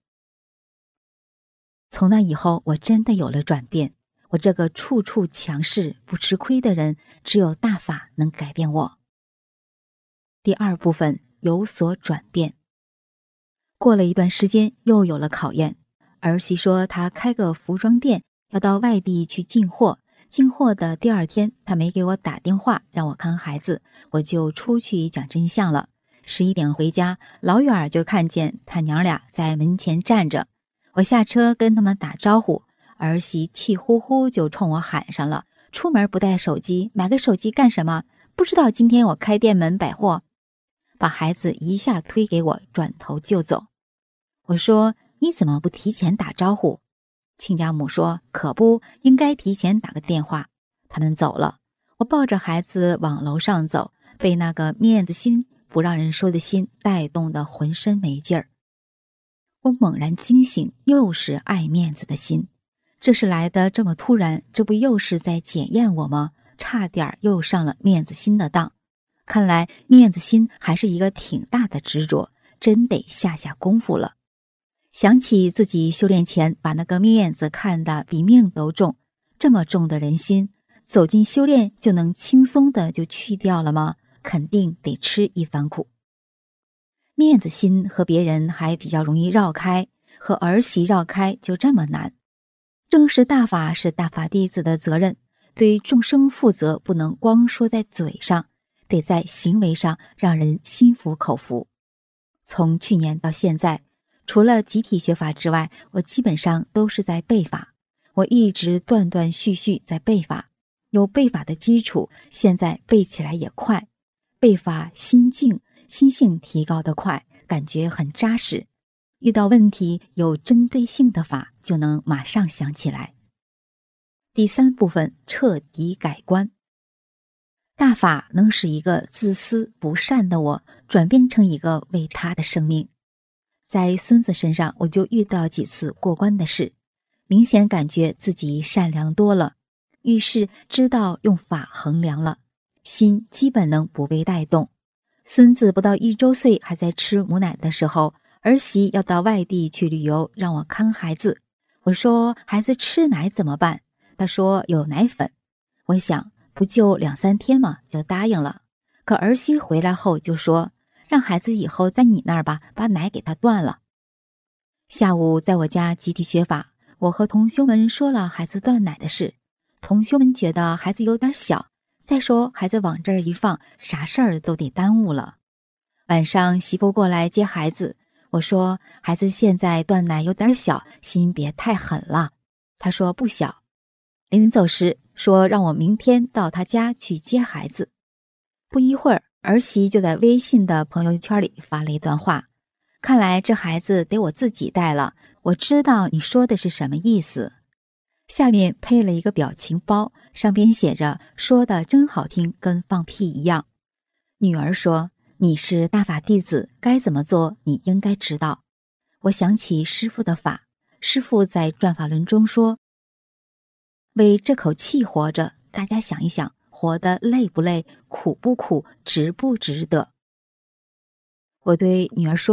从那以后，我真的有了转变。我这个处处强势不吃亏的人，只有大法能改变我。第二部分，有所转变。过了一段时间，又有了考验。儿媳说她开个服装店，要到外地去进货。进货的第二天，她没给我打电话让我看孩子，我就出去讲真相了。11点回家，老远就看见他娘俩在门前站着。我下车跟他们打招呼，儿媳气呼呼就冲我喊上了，出门不带手机，买个手机干什么？不知道今天我开店门摆货。把孩子一下推给我，转头就走。我说，你怎么不提前打招呼？亲家母说，可不应该提前打个电话。他们走了，我抱着孩子往楼上走，被那个面子心不让人说的心带动得浑身没劲儿。我猛然惊醒，又是爱面子的心，这是来的这么突然，这不又是在检验我吗？差点又上了面子心的当。看来面子心还是一个挺大的执着，真得下功夫了。想起自己修炼前把那个面子看得比命都重，这么重的人心，走进修炼就能轻松的就去掉了吗？肯定得吃一番苦。面子心和别人还比较容易绕开，和儿媳绕开就这么难。正视大法是大法弟子的责任，对众生负责不能光说在嘴上，得在行为上让人心服口服。从去年到现在，除了集体学法之外，我基本上都是在背法。我一直断断续续在背法，有背法的基础，现在背起来也快。背法心静，心性提高得快，感觉很扎实。遇到问题有针对性的法，就能马上想起来。第三部分，彻底改观。大法能使一个自私不善的我转变成一个为他的生命。在孙子身上，我就遇到几次过关的事，明显感觉自己善良多了，遇事知道用法衡量了，心基本能不被带动。孙子不到1周岁还在吃母奶的时候，儿媳要到外地去旅游，让我看孩子。我说孩子吃奶怎么办？他说有奶粉。我想不就2-3天嘛，就答应了。可儿媳回来后就说，让孩子以后在你那儿吧，把奶给他断了。下午在我家集体学法，我和同修们说了孩子断奶的事。同修们觉得孩子有点小，再说孩子往这儿一放，啥事儿都得耽误了。晚上媳妇过来接孩子，我说孩子现在断奶有点小，心别太狠了。他说不小。临走时说让我明天到他家去接孩子。不一会儿，儿媳就在微信的朋友圈里发了一段话，看来这孩子得我自己带了，我知道你说的是什么意思。下面配了一个表情包，上边写着说的真好听，跟放屁一样。女儿说，你是大法弟子，该怎么做你应该知道。我想起师父的法，师父在转法轮中说，为这口气活着，大家想一想，活得累不累，苦不苦，值不值得。我对女儿说，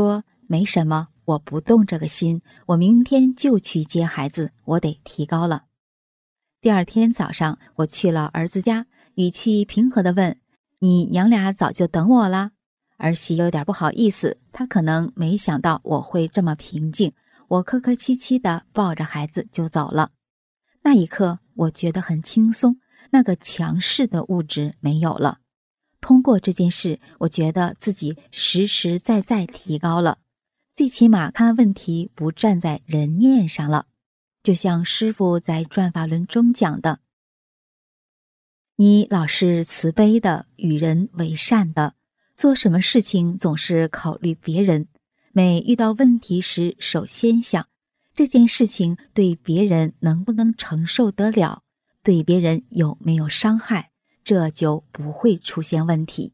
没什么，我不动这个心，我明天就去接孩子，我得提高了。第二天早上，我去了儿子家，语气平和地问：你娘俩早就等我了？儿媳有点不好意思，她可能没想到我会这么平静。我客客气气地抱着孩子就走了。那一刻，我觉得很轻松，那个强势的物质没有了。通过这件事，我觉得自己实实在在提高了，最起码看问题不站在人面上了。就像师父在转法轮中讲的，你老是慈悲的，与人为善的，做什么事情总是考虑别人，每遇到问题时首先想这件事情对别人能不能承受得了，对别人有没有伤害，这就不会出现问题。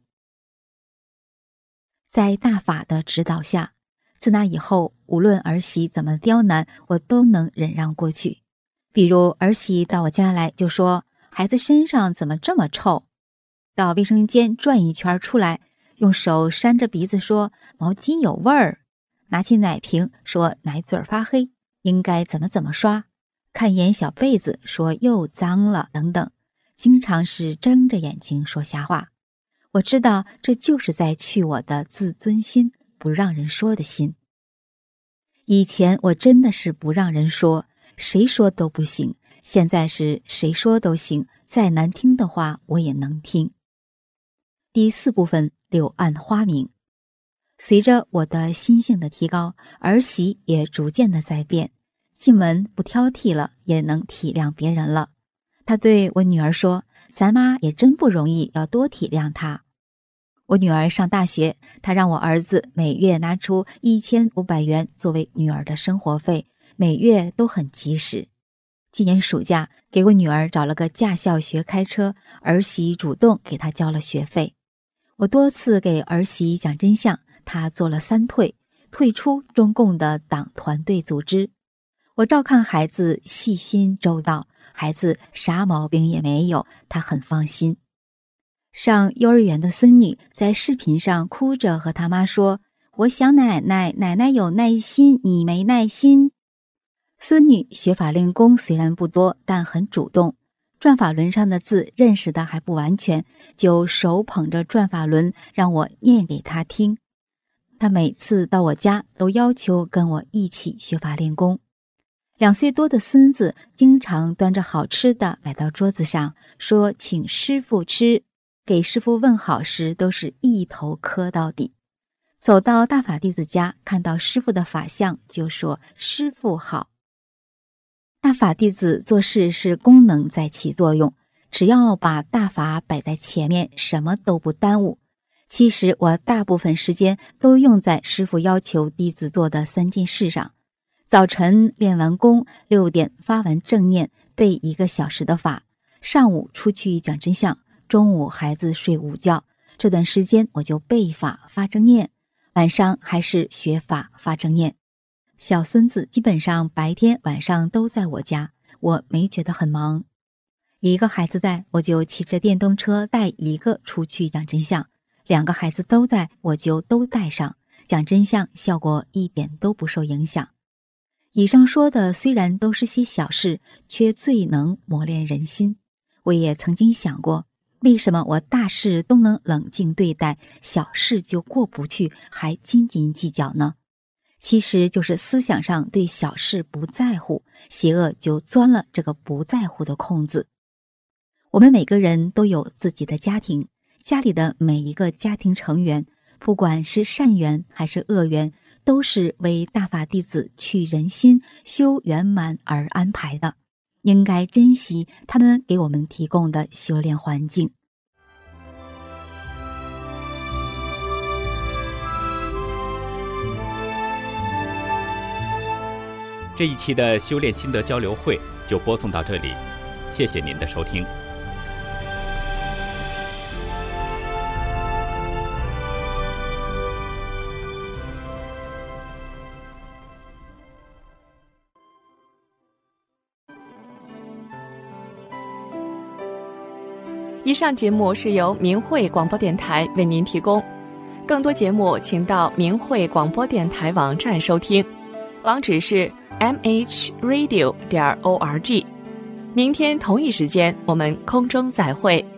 在大法的指导下，自那以后，无论儿媳怎么刁难，我都能忍让过去。比如儿媳到我家来就说，孩子身上怎么这么臭？到卫生间转一圈出来，用手扇着鼻子说毛巾有味儿，拿起奶瓶说奶嘴发黑，应该怎么刷，看一眼小被子说又脏了等等，经常是睁着眼睛说瞎话。我知道这就是在去我的自尊心，不让人说的心。以前我真的是不让人说，谁说都不行，现在是谁说都行，再难听的话我也能听。第4部分，柳暗花明。随着我的心性的提高，儿媳也逐渐的在变，进门不挑剔了，也能体谅别人了。她对我女儿说，咱妈也真不容易，要多体谅她。我女儿上大学，她让我儿子每月拿出1500元作为女儿的生活费，每月都很及时。今年暑假给我女儿找了个驾校学开车，儿媳主动给她交了学费。我多次给儿媳讲真相，她做了3退，退出中共的党团队组织。我照看孩子细心周到，孩子啥毛病也没有，她很放心。上幼儿园的孙女在视频上哭着和她妈说，我想奶奶，奶奶有耐心，你没耐心。孙女学法练功虽然不多，但很主动，转法轮上的字认识的还不完全，就手捧着转法轮让我念给她听。她每次到我家都要求跟我一起学法练功。2岁多的孙子经常端着好吃的来到桌子上，说请师父吃，给师父问好时都是一头磕到底。走到大法弟子家，看到师父的法相就说师父好。大法弟子做事是功能在起作用，只要把大法摆在前面，什么都不耽误。其实我大部分时间都用在师父要求弟子做的3件事上。早晨练完功，6点发完正念，背1个小时的法，上午出去讲真相，中午孩子睡午觉，这段时间我就背法发正念，晚上还是学法发正念。小孙子基本上白天晚上都在我家，我没觉得很忙。1个孩子在，我就骑着电动车带1个出去讲真相，2个孩子都在，我就都带上，讲真相效果一点都不受影响。以上说的虽然都是些小事，却最能磨练人心。我也曾经想过，为什么我大事都能冷静对待，小事就过不去，还斤斤计较呢？其实就是思想上对小事不在乎，邪恶就钻了这个不在乎的空子。我们每个人都有自己的家庭，家里的每一个家庭成员，不管是善缘还是恶缘，都是为大法弟子去人心、修圆满而安排的，应该珍惜他们给我们提供的修炼环境。 这一期的修炼心得交流会就播送到这里，谢谢您的收听。 以上节目是由明慧广播电台为您提供。 更多节目请到明慧广播电台网站收听，网址是 mhradio.org。明天同一时间我们空中再会。